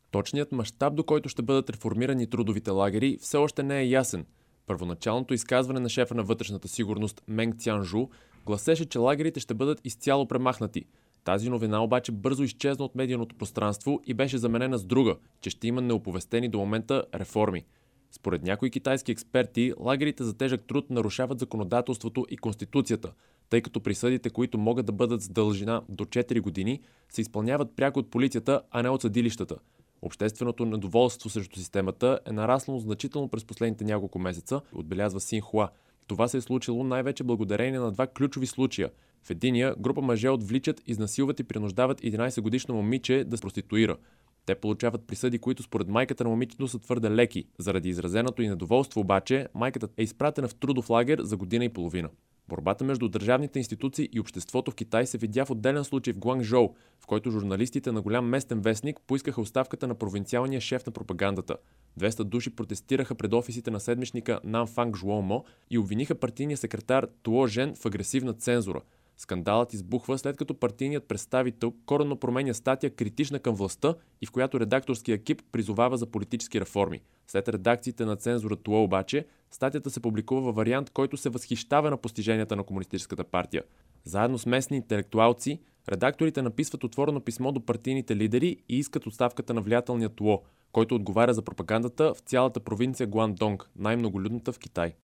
Точният мащаб, до който ще бъдат реформирани трудовите лагери, все още не е ясен. Първоначалното изказване на шефа на вътрешната сигурност Менг Цянжу гласеше, че лагерите ще бъдат изцяло премахнати. Тази новина обаче бързо изчезна от медийното пространство и беше заменена с друга, че ще има неоповестени до момента реформи. Според някои китайски експерти, лагерите за тежък труд нарушават законодателството и конституцията, тъй като присъдите, които могат да бъдат с дължина до 4 години, се изпълняват пряко от полицията, а не от съдилищата. Общественото недоволство срещу системата е нараснало значително през последните няколко месеца, отбелязва Синхуа. Това се е случило най-вече благодарение на два ключови случая. В единия група мъже отвличат, изнасилват и принуждават 11-годишно момиче да се проституира. Те получават присъди, които според майката на момичето са твърде леки. Заради изразеното и недоволство обаче, майката е изпратена в трудов лагер за година и половина. Борбата между държавните институции и обществото в Китай се видя в отделен случай в Гуанчжоу, в който журналистите на голям местен вестник поискаха оставката на провинциалния шеф на пропагандата. 200 души протестираха пред офисите на седмичника Нанфанг Жуомо и обвиниха партийния секретар Туо Жен в агресивна цензура. Скандалът избухва след като партийният представител коренно променя статия критична към властта и в която редакторския екип призовава за политически реформи. След редакциите на цензура Туо обаче, статията се публикува във вариант, който се възхищава на постиженията на Комунистическата партия. Заедно с местни интелектуалци, редакторите написват отворено писмо до партийните лидери и искат оставката на влиятелния Туо, който отговаря за пропагандата в цялата провинция Гуандонг, най-многолюдната в Китай.